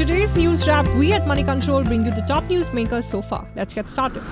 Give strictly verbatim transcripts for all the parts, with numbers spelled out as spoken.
today's news wrap, we at Money Control bring you the top news makers so far. Let's get started.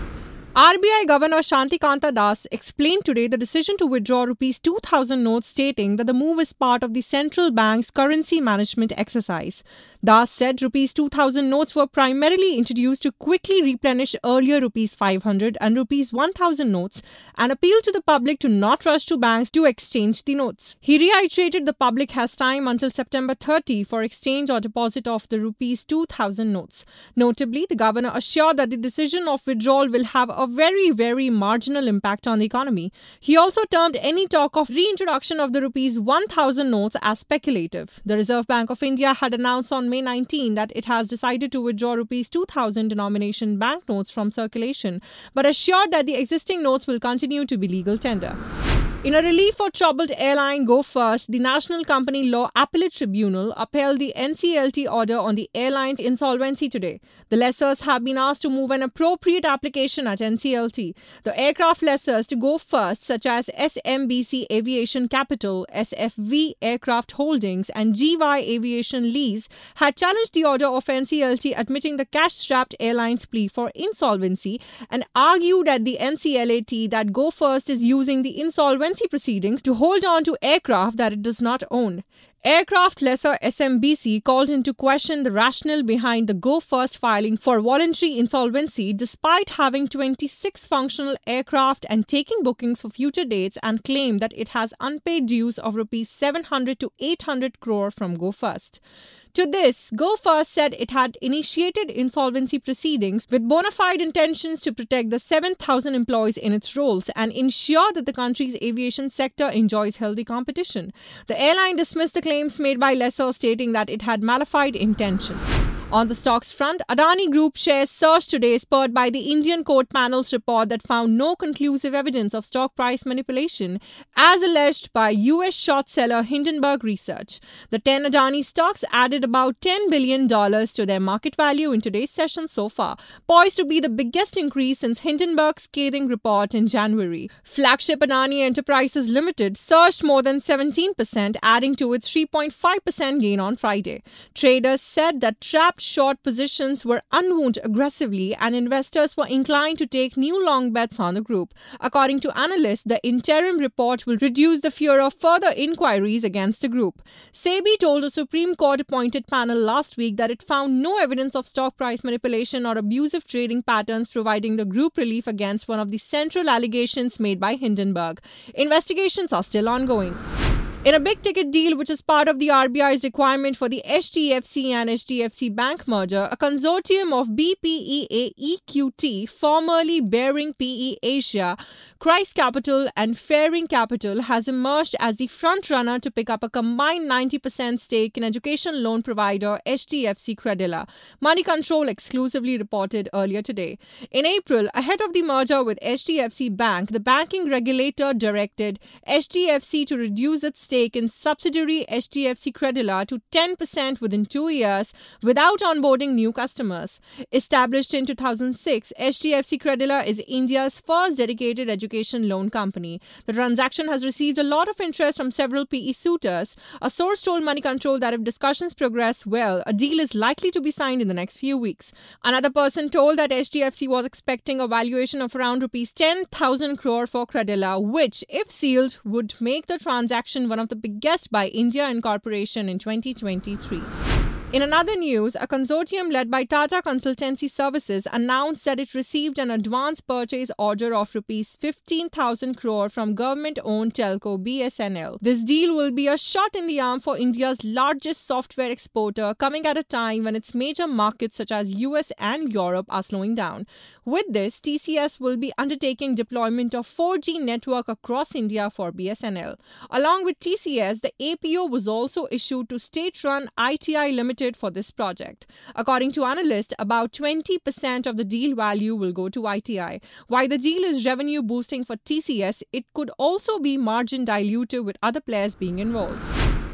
R B I Governor Shantikanta Das explained today the decision to withdraw rupees two thousand notes, stating that the move is part of the central bank's currency management exercise. Das said rupees two thousand notes were primarily introduced to quickly replenish earlier rupees five hundred and rupees one thousand notes and appealed to the public to not rush to banks to exchange the notes. He reiterated the public has time until September thirtieth for exchange or deposit of the rupees two thousand notes. Notably, the governor assured that the decision of withdrawal will have a a very, very marginal impact on the economy. He also termed any talk of reintroduction of the rupees one thousand notes as speculative. The Reserve Bank of India had announced on May nineteenth that it has decided to withdraw rupees two thousand denomination banknotes from circulation, but assured that the existing notes will continue to be legal tender. In a relief for troubled airline Go First, the National Company Law Appellate Tribunal upheld the N C L T order on the airline's insolvency today. The lessors have been asked to move an appropriate application at N C L T. The aircraft lessors to Go First, such as S M B C Aviation Capital, S F V Aircraft Holdings and G Y Aviation Lease, had challenged the order of N C L T admitting the cash-strapped airline's plea for insolvency and argued at the N C L A T that Go First is using the insolvency proceedings to hold on to aircraft that it does not own. Aircraft lessor S M B C called into question the rationale behind the Go First filing for voluntary insolvency despite having twenty-six functional aircraft and taking bookings for future dates, and claimed that it has unpaid dues of rupees seven hundred to eight hundred crore from Go First. To this, Go First said it had initiated insolvency proceedings with bona fide intentions to protect the seven thousand employees in its rolls and ensure that the country's aviation sector enjoys healthy competition. The airline dismissed the claims made by lessor, stating that it had malified intention. On the stocks front, Adani Group shares surged today, spurred by the Indian court panel's report that found no conclusive evidence of stock price manipulation, as alleged by U S short seller Hindenburg Research. The ten Adani stocks added about ten billion dollars to their market value in today's session so far, poised to be the biggest increase since Hindenburg's scathing report in January. Flagship Adani Enterprises Limited surged more than seventeen percent, adding to its three point five percent gain on Friday. Traders said that trapped short positions were unwound aggressively and investors were inclined to take new long bets on the group. According to analysts, the interim report will reduce the fear of further inquiries against the group. SEBI told a Supreme Court-appointed panel last week that it found no evidence of stock price manipulation or abusive trading patterns, providing the group relief against one of the central allegations made by Hindenburg. Investigations are still ongoing. In a big-ticket deal which is part of the R B I's requirement for the H D F C and H D F C Bank merger, a consortium of B P E A E Q T, formerly Baring P E Asia, Christ Capital and Faring Capital has emerged as the front-runner to pick up a combined ninety percent stake in education loan provider H D F C Credila. Money Control exclusively reported earlier today. In April, ahead of the merger with H D F C Bank, the banking regulator directed H D F C to reduce its stake in subsidiary H D F C Credila to ten percent within two years without onboarding new customers. Established in two thousand six, H D F C Credila is India's first dedicated education loan company. The transaction has received a lot of interest from several P E suitors. A source told Money Control that if discussions progress well, a deal is likely to be signed in the next few weeks. Another person told that H D F C was expecting a valuation of around rupees ten thousand crore for Credila, which, if sealed, would make the transaction one of the biggest by India Incorporation in twenty twenty-three. In another news, a consortium led by Tata Consultancy Services announced that it received an advance purchase order of rupees fifteen thousand crore from government-owned telco B S N L. This deal will be a shot in the arm for India's largest software exporter, coming at a time when its major markets such as U S and Europe are slowing down. With this, T C S will be undertaking deployment of four G network across India for B S N L. Along with T C S, the A P O was also issued to state-run I T I Limited for this project. According to analysts, about twenty percent of the deal value will go to I T I. While the deal is revenue boosting for T C S, it could also be margin dilutive with other players being involved.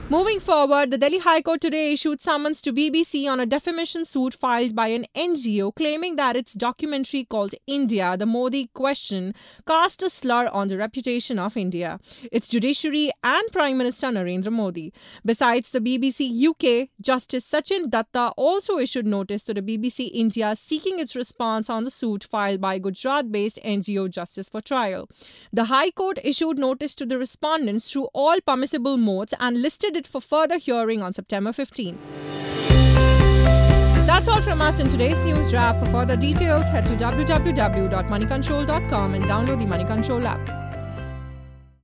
Moving forward, the Delhi High Court today issued summons to B B C on a defamation suit filed by an N G O claiming that its documentary called India, the Modi Question, cast a slur on the reputation of India, its judiciary and Prime Minister Narendra Modi. Besides the B B C U K, Justice Sachin Datta also issued notice to the B B C India seeking its response on the suit filed by Gujarat-based N G O Justice for Trial. The High Court issued notice to the respondents through all permissible modes and listed it for further hearing on September fifteenth. That's all from us in today's news wrap. For further details, head to w w w dot money control dot com and download the Money Control app.